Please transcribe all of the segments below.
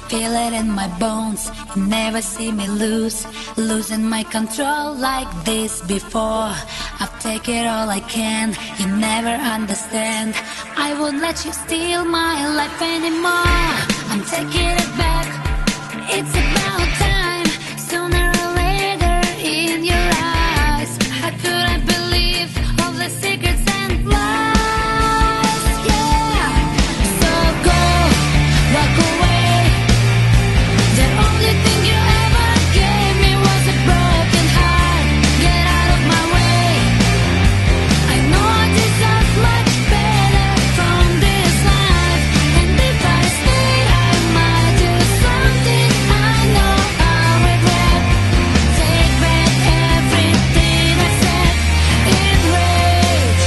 Feel it in my bones, you never see me losing my control like this before. I've taken all I can, you never understand. I won't let you steal my life anymore. I'm taking it back, it's about time. Sooner or later in your eyes, how could I believe all the secrets and lies? Yeah, so go, walk away. The only thing you ever gave me was a broken heart. Get out of my way. I know I deserve much better from this life, and if I stay, I might do something I know I'll regret. Take back everything I said in rage.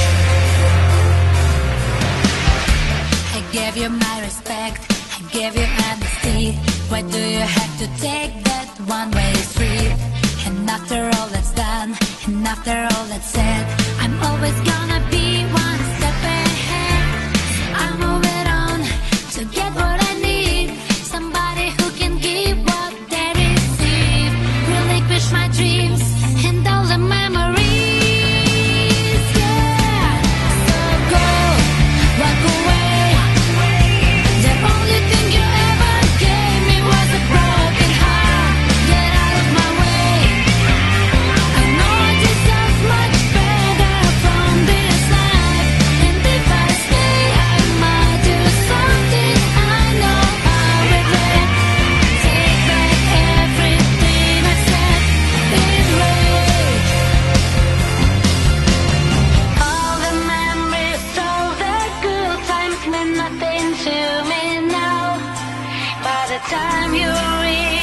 I gave you my respect, I gave you honesty. Why do you have to take that one-way street? And after all that's done, and after all that's said, I'm always gonna be one step ahead. I'm moving on to get what I need. Somebody who can give what they receive. Relinquish my dreams and all the memories. Yeah, so go, walk away. The only thing you ever gave me was a broken heart. Get out of my way. I know I deserve much better from this life, and if I stay, I might do something I know I'll regret. Take back everything I said in rage. All the memories, all the good times mean nothing to me now. By the time you reach